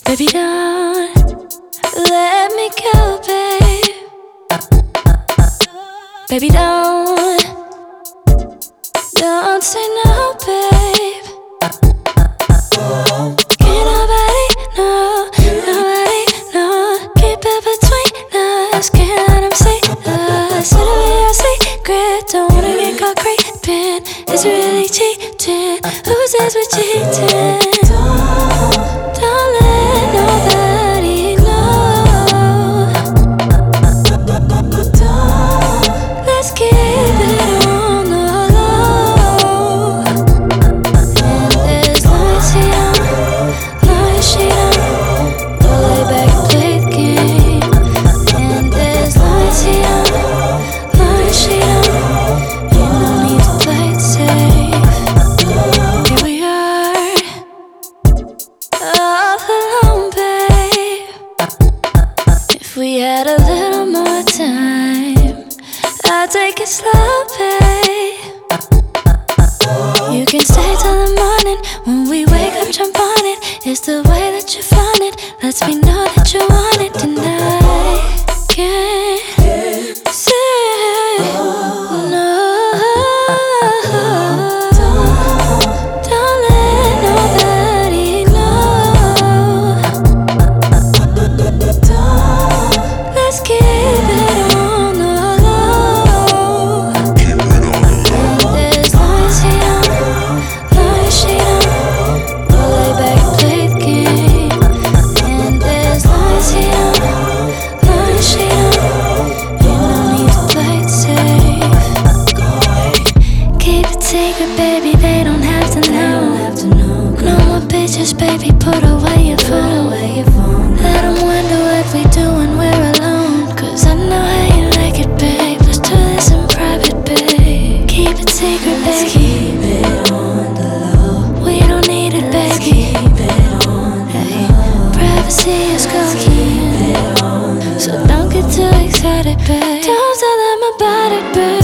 Baby, don't let me go, babe. Baby, don't say no, babe. Can't nobody know, keep it between us. Can't let them see us. It'll be our secret, don't wanna get caught creeping. Is it really cheating? Who says we're cheating? Don't let nobody know. Let's keep it on the low. And as long as he don't, long as she don't, we'll lay back and play the game. And as long as he don't, long as she don't, ain't no need to play it safe. Here we are, all alone, babe. If we had a little more time, I'd take it slow, babe. You can stay till the morning. When we wake up, jump on it. It's the way that you find it. Lets me know that you want it tonight. Can't say no. Don't let nobody know. Let's keep it on the low. And as long as he don't, long as she don't, we'll lay back and play the game. And as long as he don't, long as she don't, ain't no need to play it safe. Keep it secret, baby, they don't have to know. No more bitches, baby, put away your phone. Let them wonder what we do when we're alone. Cause I know how you like it, babe. Let's do this in private, babe. Keep it secret, baby. Let's keep it on the low. We don't need it, baby. Let's keep it on the low. Privacy is golden, so don't get too excited, babe. Don't tell them about it, babe.